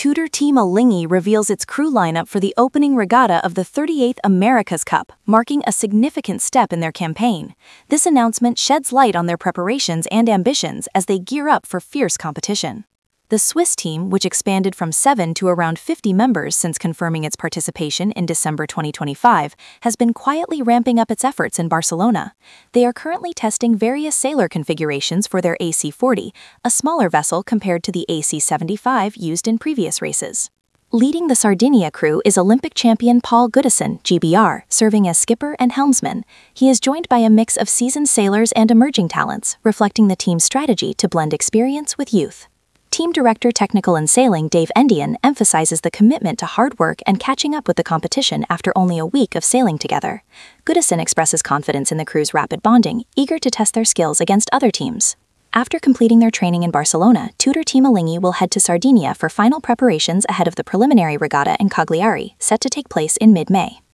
Tudor Team Alinghi reveals its crew lineup for the opening regatta of the 38th America's Cup, marking a significant step in their campaign. This announcement sheds light on their preparations and ambitions as they gear up for fierce competition. The Swiss team, which expanded from 7 to around 50 members since confirming its participation in December 2025, has been quietly ramping up its efforts in Barcelona. They are currently testing various sailor configurations for their AC-40, a smaller vessel compared to the AC-75 used in previous races. Leading the Sardinia crew is Olympic champion Paul Goodison, GBR, serving as skipper and helmsman. He is joined by a mix of seasoned sailors and emerging talents, reflecting the team's strategy to blend experience with youth. Team Director Technical and Sailing Dave Endian emphasizes the commitment to hard work and catching up with the competition after only a week of sailing together. Goodison expresses confidence in the crew's rapid bonding, eager to test their skills against other teams. After completing their training in Barcelona, Tudor Team Alinghi will head to Sardinia for final preparations ahead of the preliminary regatta in Cagliari, set to take place in mid-May.